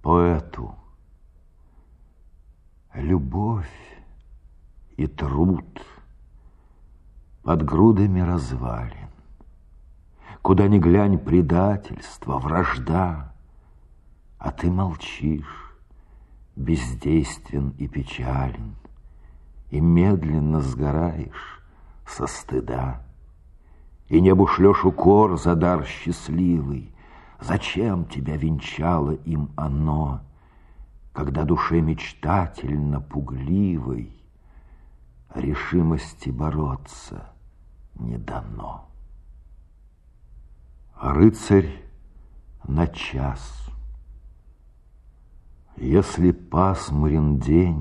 Поэту любовь и труд под грудами развалин. Куда ни глянь, предательство, вражда, а ты молчишь, бездействен и печален, и медленно сгораешь со стыда. И небу шлешь укор за дар счастливый. Зачем тебя венчало им оно, когда душе мечтательно пугливой решимости бороться не дано? Рыцарь на час. Если пасмурен день,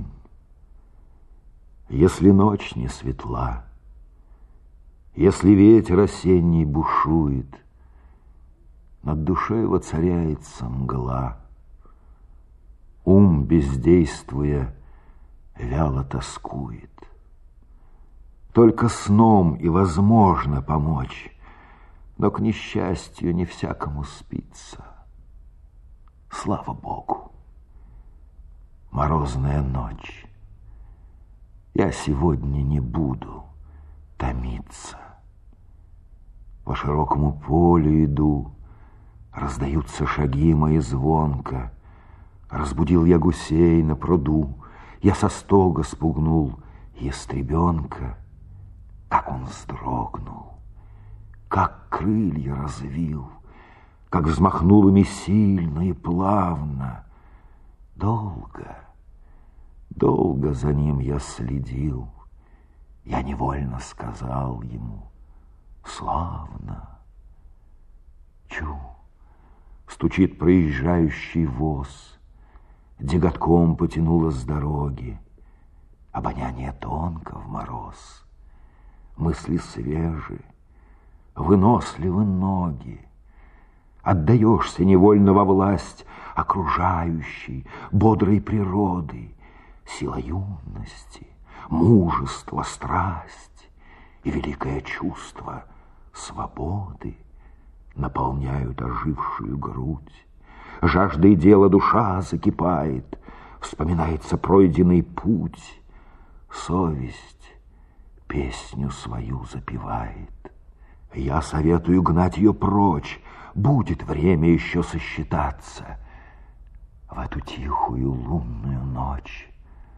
если ночь не светла, если ветер осенний бушует, над душой воцаряется мгла. Ум, бездействуя, вяло тоскует. Только сном и возможно помочь, но к несчастью не всякому спится. Слава Богу! Морозная ночь. Я сегодня не буду томиться. По широкому полю иду, раздаются шаги мои звонко. Разбудил я гусей на пруду, я со стога спугнул ястребенка. Как он вздрогнул, как крылья развил, как взмахнул ими сильно и плавно. Долго, долго за ним я следил. Я невольно сказал ему: славно. Чу, стучит проезжающий воз, деготком потянуло с дороги. Обоняние тонко в мороз, мысли свежи, выносливы ноги. Отдаешься невольно во власть окружающей, бодрой природы, сила юности, мужество, страсть и великое чувство свободы наполняют ожившую грудь. Жаждой дела душа закипает, вспоминается пройденный путь. Совесть песню свою запевает. Я советую гнать ее прочь, будет время еще сосчитаться. В эту тихую лунную ночь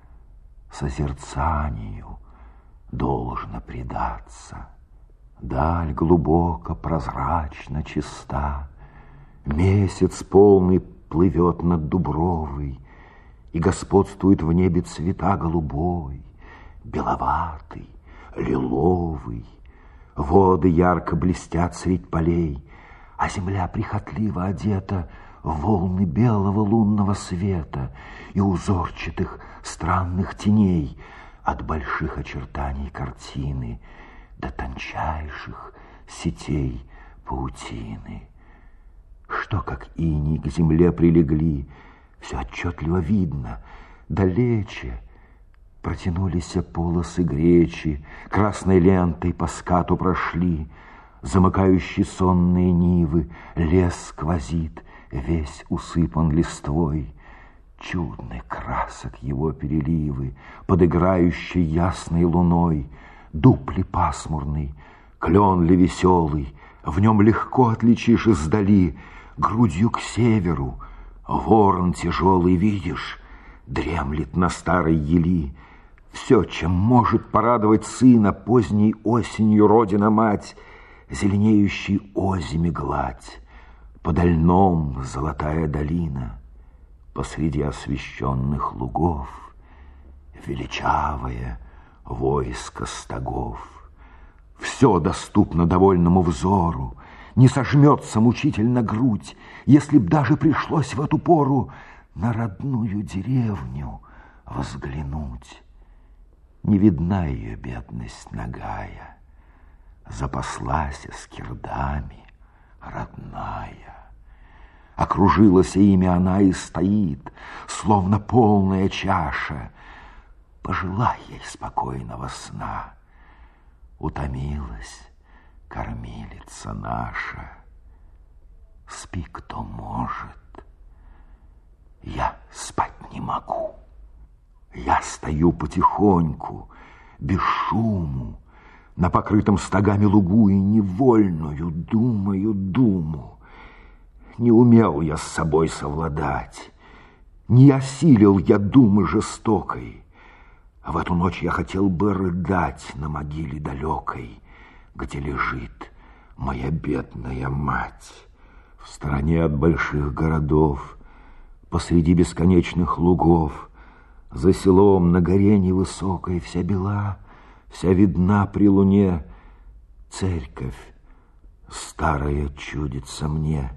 созерцанию должно предаться. Даль глубоко, прозрачно, чиста, месяц полный плывет над дубровой, и господствует в небе цвета голубой, беловатый, лиловый. Воды ярко блестят средь полей, а земля прихотливо одета в волны белого лунного света и узорчатых странных теней от больших очертаний картины до тончайших сетей паутины. Что, как иней, к земле прилегли, все отчетливо видно. Далече протянулись полосы гречи, красной лентой по скату прошли, замыкающие сонные нивы, лес сквозит, весь усыпан листвой. Чудный красок его переливы, под играющей ясной луной. Дуб ли пасмурный, клен ли веселый, в нем легко отличишь издали. Грудью к северу ворон тяжелый, видишь, дремлет на старой ели. Все, чем может порадовать сына поздней осенью родина-мать, зеленеющей озими гладь, подо льном золотая долина, посреди освещенных лугов величавое войско стогов. Все доступно довольному взору, не сожмется мучительно грудь, если б даже пришлось в эту пору на родную деревню взглянуть. Не видна ее бедность нагая, запаслась скирдами родная. Окружилась ими она и стоит, словно полная чаша. Пожелай ей спокойного сна. Утомилась кормилица наша. Спи, кто может. Я я стою потихоньку, без шуму, на покрытом стогами лугу, и невольную думаю думу. Не умел я с собой совладать, не осилил я думы жестокой. В эту ночь я хотел бы рыдать на могиле далекой, где лежит моя бедная мать. В стороне от больших городов, посреди бесконечных лугов, за селом на горе невысокой, вся бела, вся видна при луне. Церковь старая чудится мне,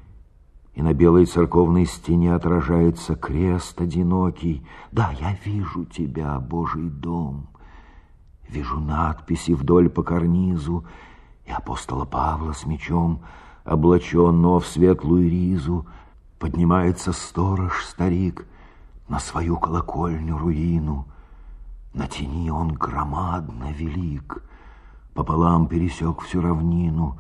и на белой церковной стене отражается крест одинокий. Да, я вижу тебя, Божий дом, вижу надписи вдоль по карнизу, и апостола Павла с мечом, облаченного в светлую ризу. Поднимается сторож-старик на свою колокольню руину. На тени он громадно велик, пополам пересек всю равнину.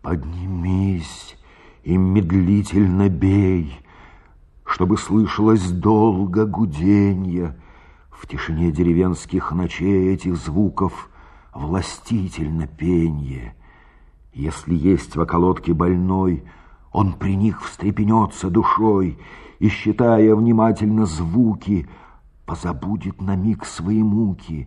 Поднимись и медлительно бей, чтобы слышалось долго гуденье. В тишине деревенских ночей этих звуков властительно пенье. Если есть в околотке больной, он при них встрепенется душой и, считая внимательно звуки, позабудет на миг свои муки.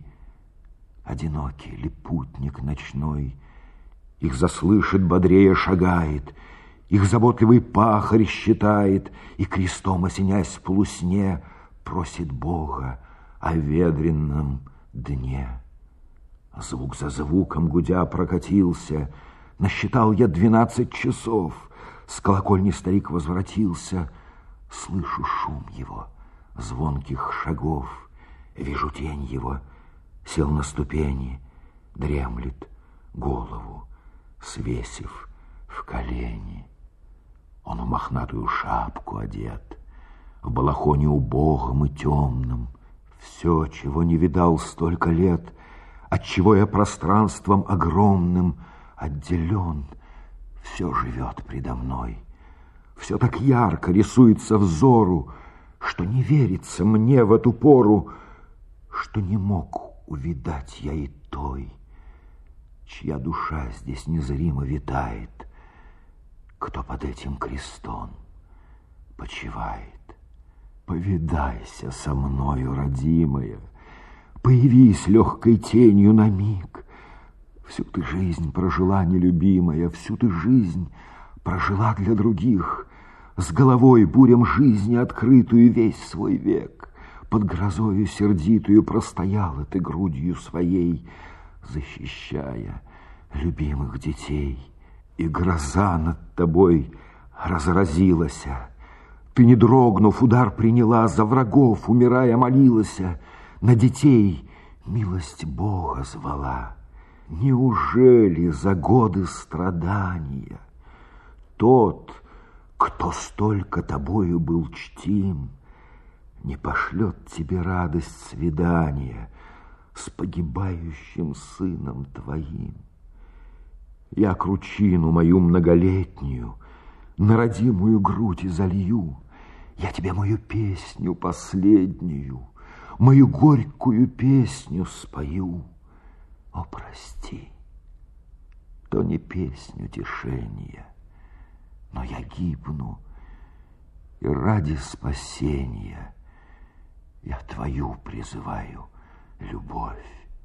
Одинокий ли путник ночной их заслышит, бодрее шагает, их заботливый пахарь считает и, крестом осенясь в полусне, просит Бога о ветреном дне. Звук за звуком гудя прокатился, насчитал я 12 часов. С колокольни старик возвратился. Слышу шум его, звонких шагов, вижу тень его, сел на ступени, дремлет, голову свесив в колени. Он в мохнатую шапку одет, в балахоне убогом и темном. Все, чего не видал столько лет, отчего я пространством огромным отделен, все живет предо мной. Все так ярко рисуется взору, что не верится мне в эту пору, что не мог увидать я и той, чья душа здесь незримо витает, кто под этим крестом почивает. Повидайся со мною, родимая, появись легкой тенью на миг. Всю ты жизнь прожила, нелюбимая, всю ты жизнь прожила для других, с головой бурям жизни открытую весь свой век. Под грозою сердитую простояла ты грудью своей, защищая любимых детей. И гроза над тобой разразилась. Ты, не дрогнув, удар приняла, за врагов, умирая, молилась, на детей милость Бога звала. Неужели за годы страдания тот, кто столько тобою был чтим, не пошлет тебе радость свидания с погибающим сыном твоим? Я кручину мою многолетнюю на родимую грудь изолью, я тебе мою песню последнюю, мою горькую песню спою. О, прости, то не песнь утешения, но я гибну, и ради спасения я твою призываю любовь.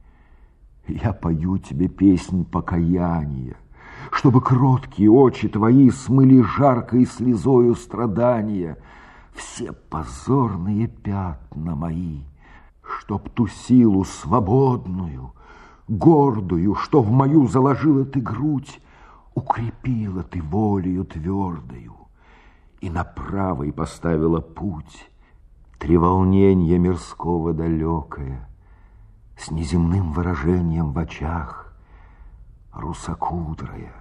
Я пою тебе песнь покаяния, чтобы кроткие очи твои смыли жаркой слезою страдания все позорные пятна мои, чтоб ту силу свободную, гордую, что в мою заложила ты грудь, укрепила ты волею твердою и на правой поставила путь. Треволненье мирского далекое, с неземным выражением в очах, русокудрая,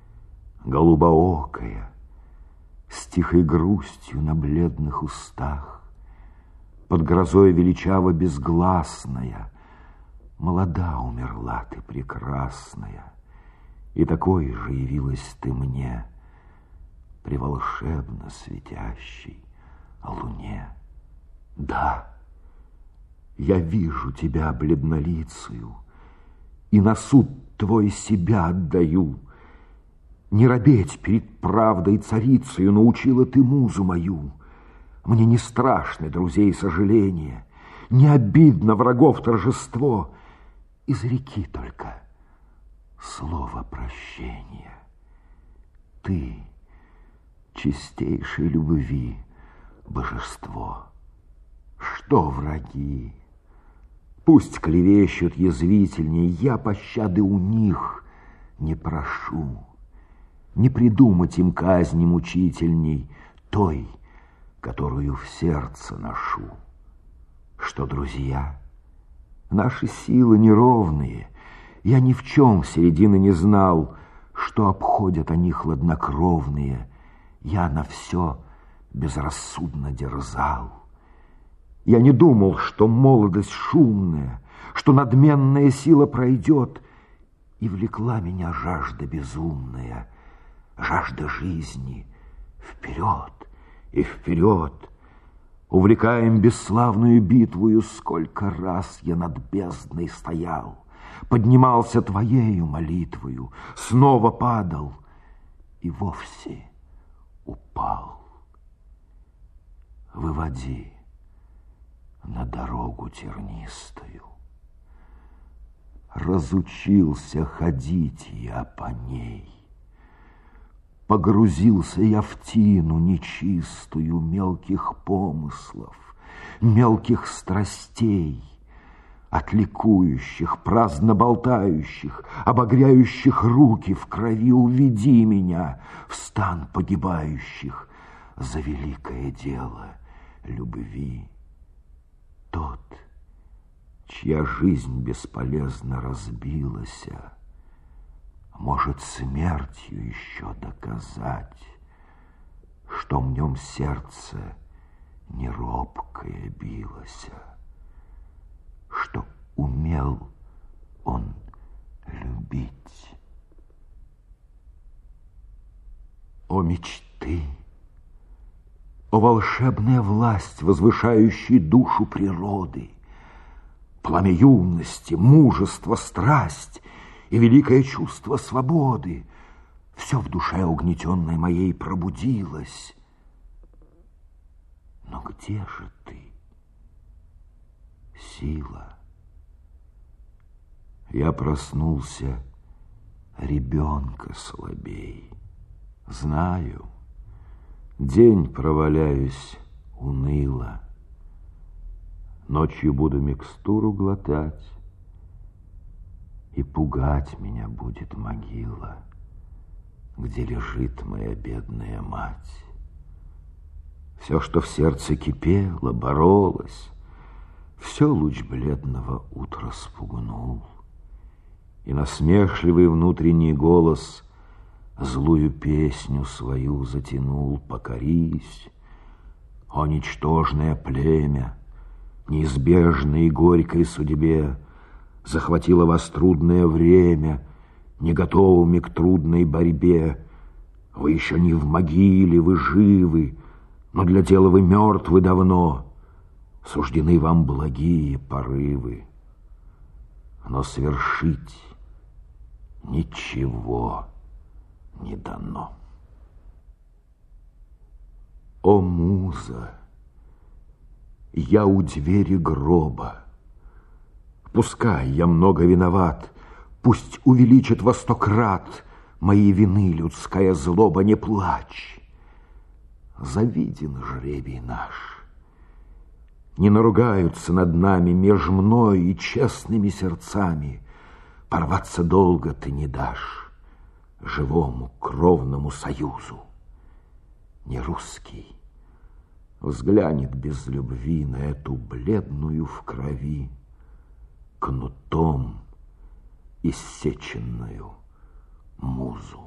голубоокая, с тихой грустью на бледных устах, под грозой величаво безгласная, молода умерла ты прекрасная, и такой же явилась ты мне при волшебно светящей луне. Да, Я вижу тебя бледнолицую, и на суд твой себя отдаю. Не робеть перед правдой царицею научила ты музу мою. Мне не страшны друзей сожаления, не обидно врагов торжество. Изреки только слово прощения. Ты, чистейшей любви, божество. Что враги? Пусть клевещут язвительней, я пощады у них не прошу. Не придумать им казни мучительней той, которую в сердце ношу. Что, друзья, наши силы неровные, я ни в чем середины не знал, что обходят они хладнокровные, я на все безрассудно дерзал. Я не думал, что молодость шумная, что надменная сила пройдет, и влекла меня жажда безумная, жажда жизни. Вперед и вперед, увлекаем бесславную битвую, сколько раз я над бездной стоял, поднимался твоею молитвою, снова падал и вовсе упал. Выводи на дорогу тернистую. Разучился ходить я по ней. Погрузился я в тину нечистую мелких помыслов, мелких страстей, от ликующих, праздно болтающих, обогряющих руки в крови. Уведи меня в стан погибающих за великое дело любви. Тот, чья жизнь бесполезно разбилась, может смертью еще доказать, что в нем сердце не робкое билось, что умел он любить. О мечты! О волшебная власть, возвышающая душу природы! Пламя юности, мужество, страсть и великое чувство свободы! Все в душе угнетенной моей пробудилось. Но где же ты, сила? Я проснулся ребенка слабей. Знаю, день проваляюсь уныло, ночью буду микстуру глотать, и пугать меня будет могила, где лежит моя бедная мать. Все, что в сердце кипело, боролось, все луч бледного утра спугнул, и насмешливый внутренний голос злую песню свою затянул. Покорись, о ничтожное племя, неизбежной и горькой судьбе, захватило вас трудное время, не готовыми к трудной борьбе. Вы еще не в могиле, вы живы, но для дела вы мертвы давно. Суждены вам благие порывы, но свершить ничего не дано. О, муза, я у двери гроба. Пускай я много виноват, пусть увеличит во 100 крат моей вины людская злоба. Не плачь, завиден жребий наш. Не наругаются над нами меж мной и честными сердцами. Порваться долго ты не дашь живому кровному союзу. Не русский взглянет без любви на эту бледную в крови, кнутом иссеченную музу.